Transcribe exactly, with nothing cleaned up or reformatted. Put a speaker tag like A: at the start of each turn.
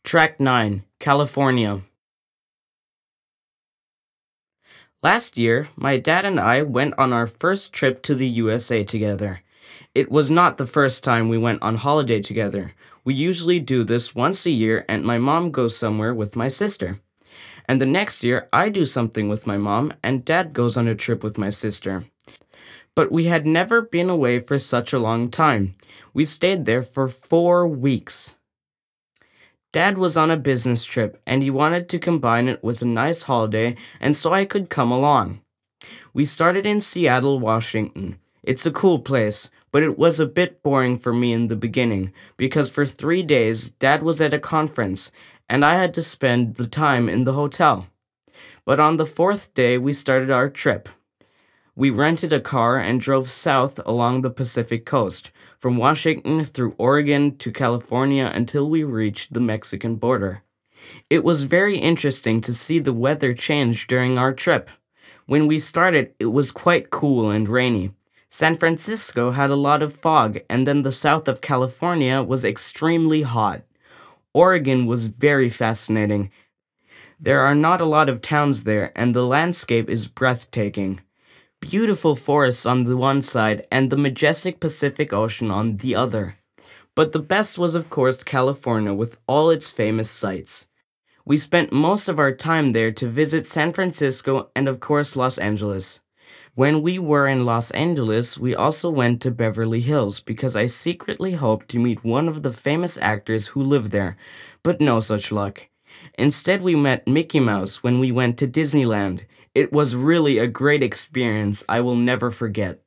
A: Track nine, California. Last year, my dad and I went on our first trip to the U S A together. It was not the first time we went on holiday together. We usually do this once a year, and my mom goes somewhere with my sister. And the next year, I do something with my mom, and dad goes on a trip with my sister. But we had never been away for such a long time. We stayed there for four weeks. Dad was on a business trip, and he wanted to combine it with a nice holiday, and so I could come along. We started in Seattle, Washington. It's a cool place, but it was a bit boring for me in the beginning, because for three days, Dad was at a conference, and I had to spend the time in the hotel. But on the fourth day, we started our trip. We rented a car and drove south along the Pacific coast, from Washington through Oregon to California until we reached the Mexican border. It was very interesting to see the weather change during our trip. When we started, it was quite cool and rainy. San Francisco had a lot of fog, and then the south of California was extremely hot. Oregon was very fascinating. There are not a lot of towns there, and the landscape is breathtaking. Beautiful forests on the one side and the majestic Pacific Ocean on the other. But the best was, of course, California with all its famous sights. We spent most of our time there to visit San Francisco and, of course, Los Angeles. When we were in Los Angeles, we also went to Beverly Hills because I secretly hoped to meet one of the famous actors who lived there, but no such luck. Instead, we met Mickey Mouse when we went to Disneyland. It was really a great experience I will never forget.